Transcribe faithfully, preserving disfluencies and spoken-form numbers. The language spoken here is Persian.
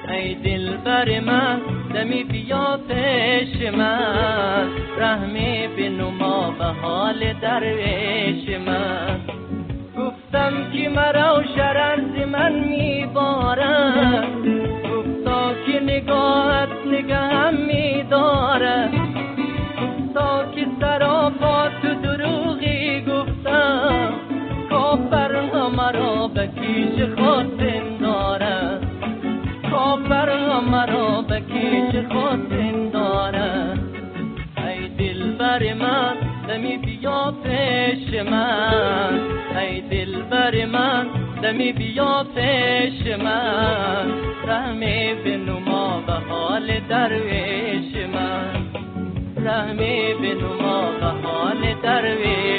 ای دلبر من دمی بیا پیش من، رحمی بنما به حال درویش من. گفتم که مرا شرر ز من میبارد، گفتا که نگاهت نگهم میدارد، گفتا که سراپات و دروغی گفتم، کافر مرا به کیش خود بندارد، کافر مرا به کیش خود بندارد. ای دلبر من دمی بیا پیش من، ای دلبر من دمی بیا پیش من، رحمی بنما به حال درویش من، رحمی بنما به حال درویش